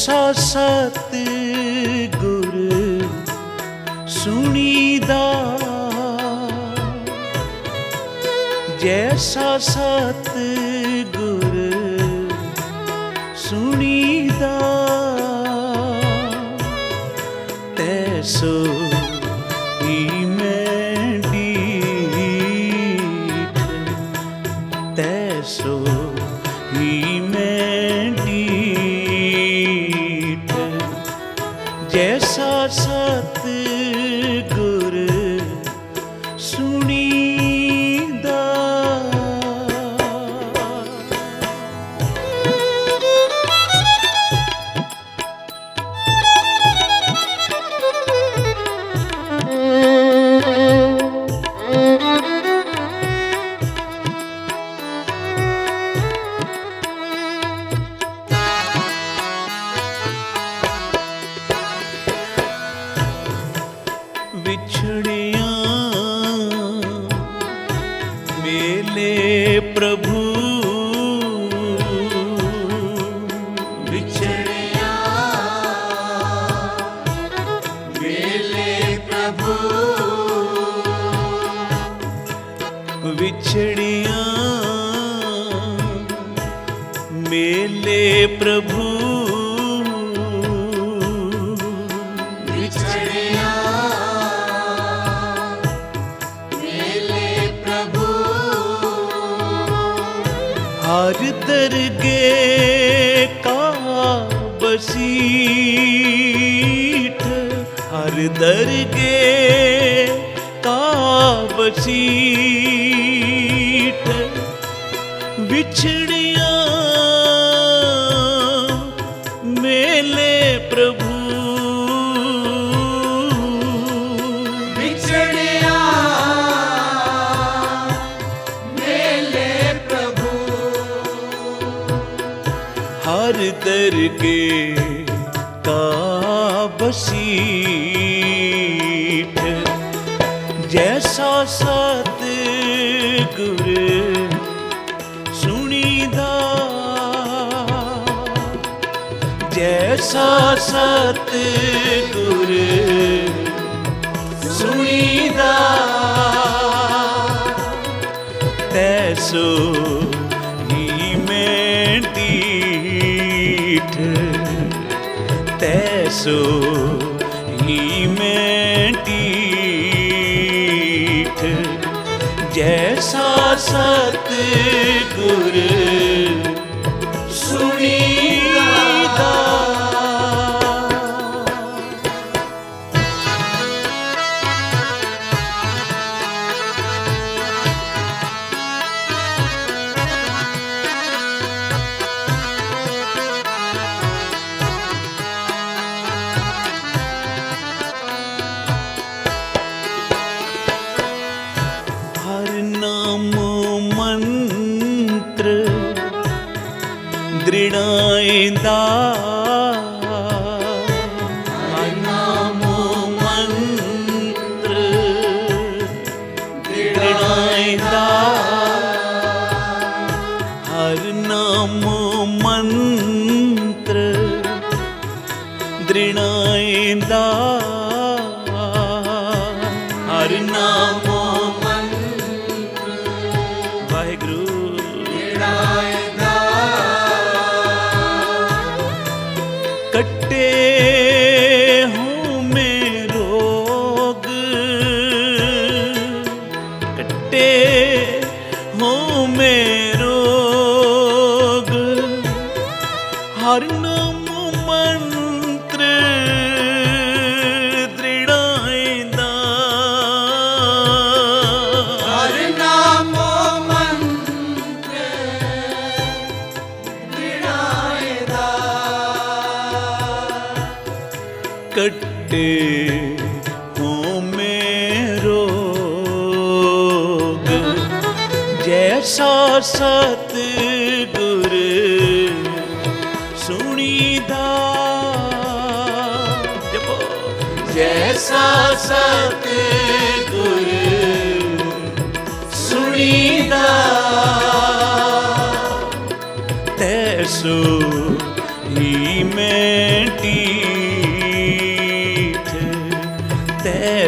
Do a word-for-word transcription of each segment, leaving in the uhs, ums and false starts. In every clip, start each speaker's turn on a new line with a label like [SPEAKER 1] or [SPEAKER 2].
[SPEAKER 1] जैसा सत गुर सुनीदा, जैसा सत गुर सुनीदा, तैसो ही मैं डीठ, तैसो ही मैं डीठ, जैसा सत गुर सुनीदा। बिछड़िया मेले प्रभु,
[SPEAKER 2] बिछड़िया मेले प्रभु,
[SPEAKER 1] बिछड़िया मेले प्रभु,
[SPEAKER 2] बिछड़िया मेले प्रभु,
[SPEAKER 1] हर दरगे का बसीठ, हर दरगे का बसीठ, बिछड़िया मेले प्रभु,
[SPEAKER 2] बिछड़िया मेले प्रभु,
[SPEAKER 1] हर दरगे का बसीठ, जैसा सत गुर सुनीदा, जैसा सत गुर सुनीदा, तैसो ही मैं डीठ, तैसो ही मैं डीठ, जैसा सत गुर सुनीदा। हर नाम मंत्र दृढ़ाएंदा, हर नाम मंत्र दृढ़ाएंदा, हर नाम मंत्र दृढ़ाएंदा, हर नाम वाहिगुरु कट्टे हूँ मैं रोग, कट्टे हूँ मैं रोग, हर नाम मंत्र दृढ़ाएंदा,
[SPEAKER 2] हर नाम मंत्र दृढ़ाएंदा,
[SPEAKER 1] कट्टे हूँ मैं रोग, जैसा सत गुर सुनीदा, जपो जैसा सत गुर सुनीदा, तैसो ही मैं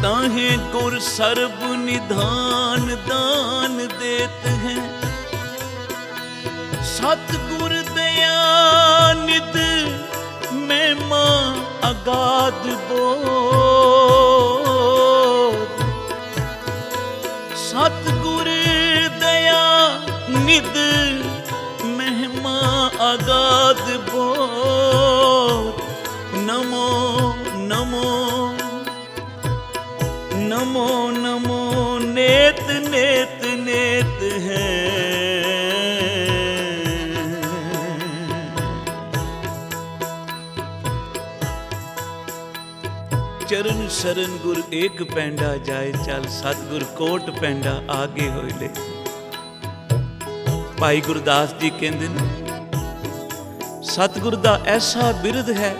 [SPEAKER 1] ताहे गुर सर्ब निधान दान देत हैं। सतगुर दया निध महिमा अगाध बोध। सतगुर दया निध महिमा अगाध बोध। नमो नमो नमो नमो नेत नेत नेत है। चरण शरण गुर एक पैंडा जाए चल। सतगुर कोट पैंडा आगे होए ले। भाई गुरदास जी कहते हैं सतगुर दा ऐसा बिरद है,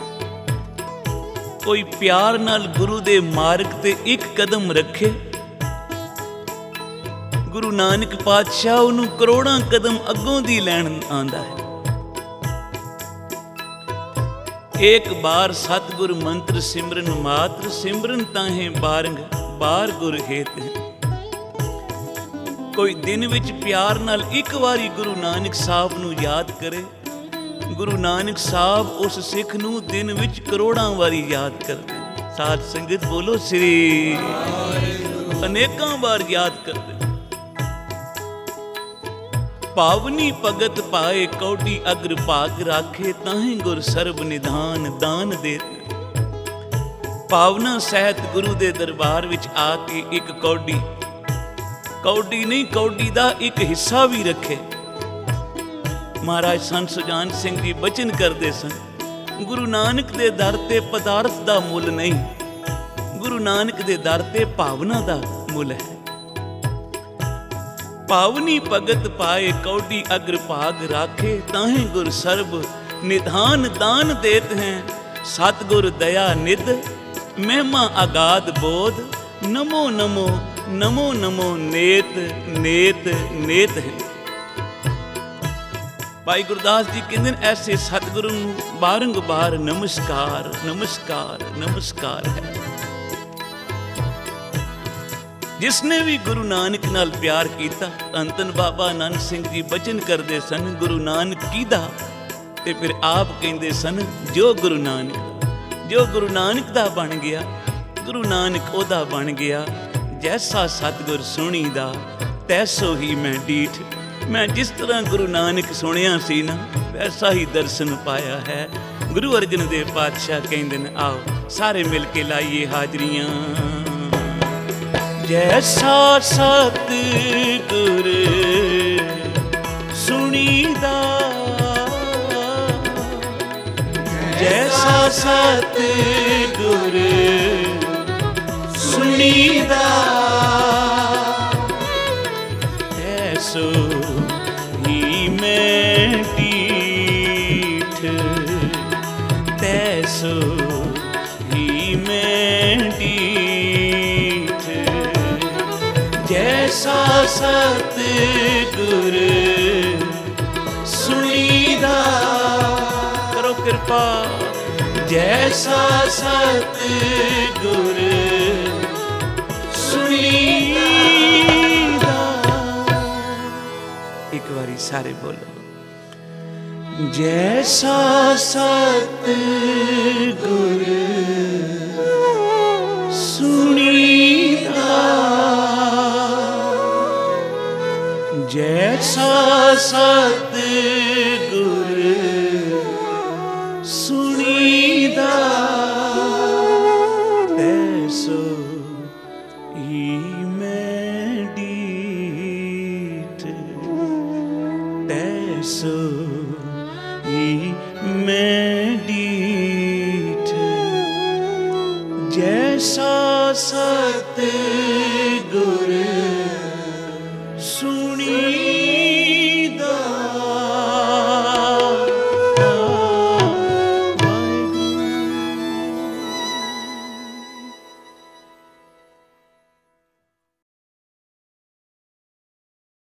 [SPEAKER 1] कोई प्यार नाल गुरु दे मार्ग ते एक कदम रखे, गुरु नानक पातशाह उन्हों करोड़ां कदम अगों दी लैन आंदा है। एक बार सतगुर मंत्र सिमरन मात्र, सिमरन ताहे बारंग बार गुर हेत है। कोई दिन विच प्यार नाल एक वारी गुरु नानक साहब नूं याद करे, गुरु नानक साहब उस सिख नूं दिन विच करोड़ां वारी याद करदे। साध संगत बोलो श्री अनेकां बार याद करदे। पावनी भगत पाए कौडी अग्र भाग राखे, ताहि गुर सर्ब निधान दान देत। पावना सहित गुरु दे दरबार विच आके एक कौडी, कौडी नहीं कौडी दा एक हिस्सा भी रखे। महाराज संत सुजान सिंह जी बचन करते सन, गुरु नानक दे दर ते पदार्थ दा मुल नहीं, गुरु नानक दे दर ते भावना दा मुल है। पावनी भगत पाए कौडी अग्र भाग राखे, ताहे गुर सर्ब निधान दान देत हैं। सतगुर दया निध महिमा अगाध बोध। नमो नमो नमो नमो नेत नेत नेत है। भाई गुरदास जी कहते हैं ऐसे सतगुरु बारंबार नमस्कार नमस्कार नमस्कार है। जिसने भी गुरु नानक नाल प्यार किया, धन धन बाबा नानक सिंह जी बचन करते सन, गुरु नानक कीदा ते फिर आप कहते सन जो गुरु नानक जो गुरु नानक दा बन गया, गुरु नानक ओदा बन गया। जैसा सतगुर सुनीदा तैसो ही मैं डीठ। मैं जिस तरह गुरु नानक सुनिया सी ना, वैसा ही दर्शन पाया है। गुरु अर्जन देव पातशाह कहते हैं आओ सारे मिल के लाइए हाजरियां। जैसा सतगुर सुनीदा, जैसा सतगुर सुनीदा, ऐसो ही मैं डीठ, तैसो ही मैं डीठ। जैसा सतगुर सुनीदा, करो कृपा। जैसा सतगुर सुनीदा। एक बारी सारे बोलो जैसा सतगुर सुनीदा, जैसा सतगुर सुनीदा, तैसो ही मैं डीठ, तैसो ही मैं डीठ। जैसा सतगुर